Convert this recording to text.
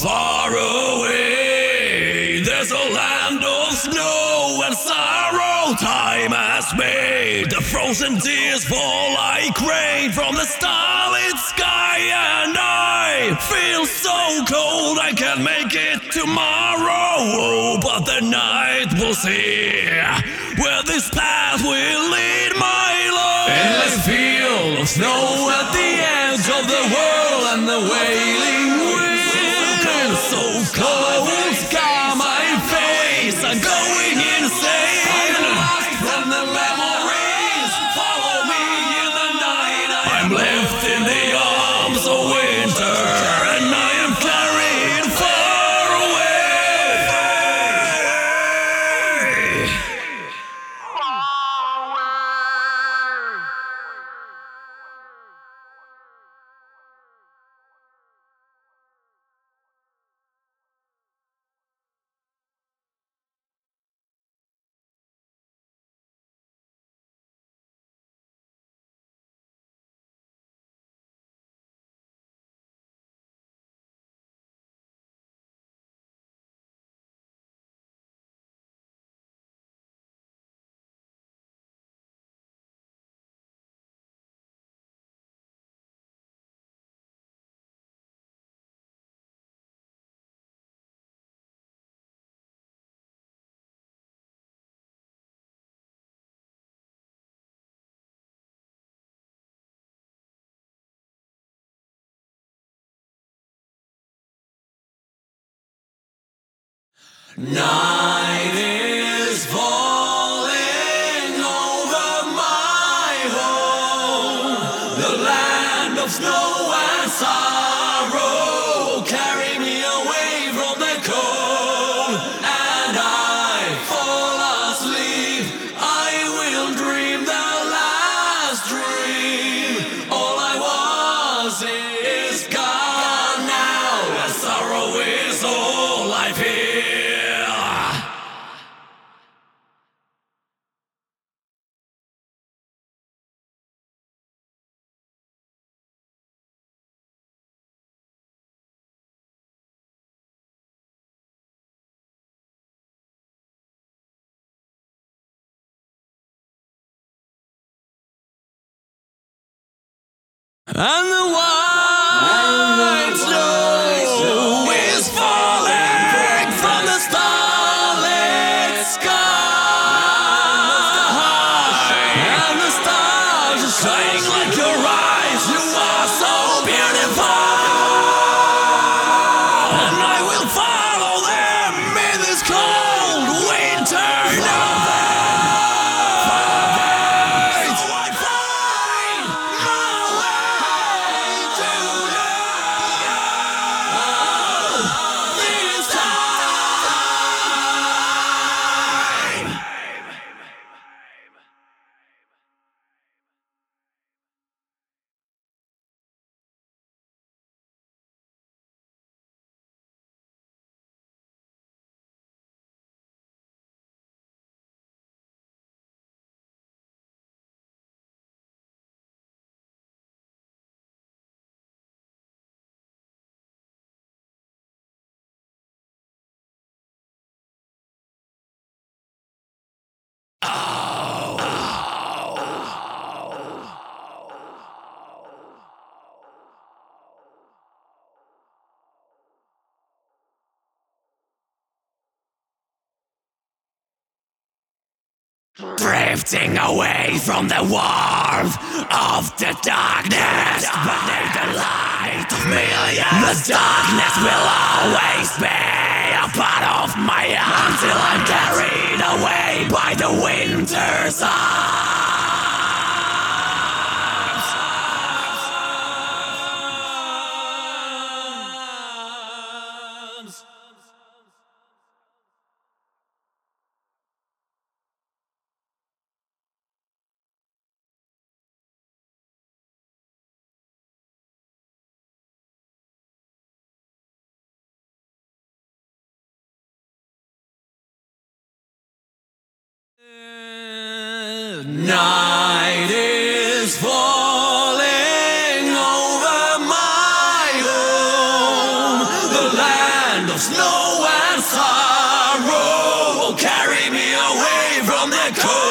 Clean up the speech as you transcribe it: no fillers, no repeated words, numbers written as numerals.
Far away, there's a land of snow and sorrow. Time has made the frozen tears fall like rain from the starlit sky, and I feel so cold I can't make it tomorrow. Oh, but the night will see where this path will lead my life. Endless field of snow at the edge of the world, and the wailing wind so cold, scar my face. I'm going insane. I'm lost from the memories. Follow me in the night. I'm left in the arms of winter, and I am carried far away. Night is falling over my home, the land of snow and sorrow. Carry me away from the cold, and I fall asleep. I will dream the last dream. All I was is gone now, and sorrow is all I feel. And the white snow is falling from the starlit sky, and the stars are shining like your eyes. You are so beautiful, and I will follow them in this cold winter night. So I find my way to this time. Drifting away from the warmth of the darkness, by the light of millions. The darkness will always be a part of my heart until I'm carried away by the winter's arms. Night is falling over my home, the land and cold.